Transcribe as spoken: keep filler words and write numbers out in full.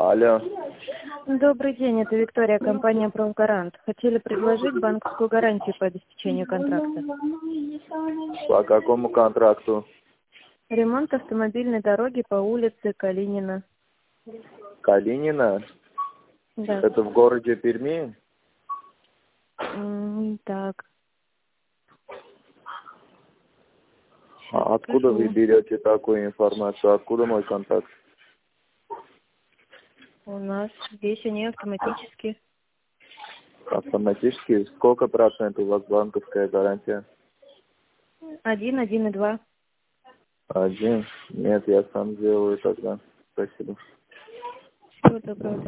Алло. Добрый день, это Виктория, компания «Прогарант». Хотели предложить банковскую гарантию по обеспечению контракта. По какому контракту? Ремонт автомобильной дороги по улице Калинина. Калинина? Да. Это в городе Перми? М, Так. А откуда вы Скажу. берете такую информацию? Откуда мой контакт? У нас здесь они автоматически. Автоматически? Сколько процентов у вас банковская гарантия? Один, один и два. Один? Нет, я сам делаю тогда. Спасибо. Всего доброго.